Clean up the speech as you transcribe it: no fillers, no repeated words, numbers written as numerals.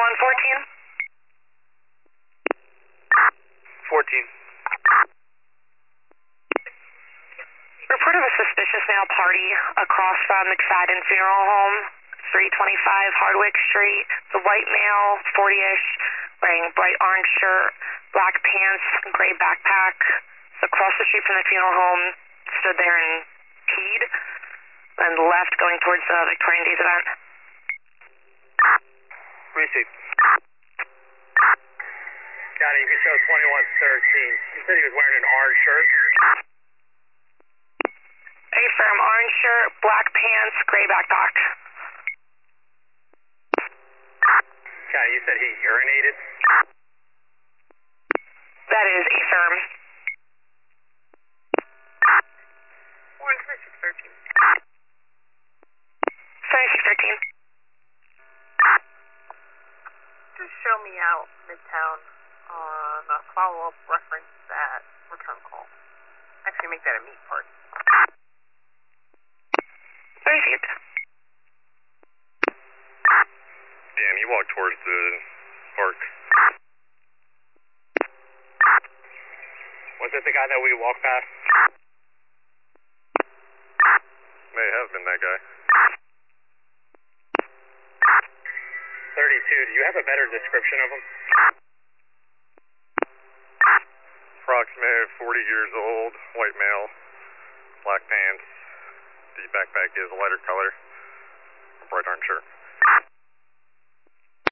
2114. 14. Report of a suspicious male party across from McFadden Funeral Home, 325 Hardwick Street. The white male, 40-ish, wearing bright orange shirt, black pants, gray backpack. Across the street from the funeral home, stood there and peed, and left going towards the Victorian Days event. Receive. Got it, you can show 2113. You said he was wearing an orange shirt? Affirm, orange shirt, black pants, gray backpack. Got it, you said he urinated? That is affirm. 2613. 2613. Just show me out Midtown on a follow-up reference that return call. Actually, make that a meet part. Received. Dan, you walk towards the park. Was it the guy that we walked past? May have been that guy. 32, do you have a better description of him? Approximately 40 years old, white male, black pants, the backpack is a lighter color, bright orange shirt.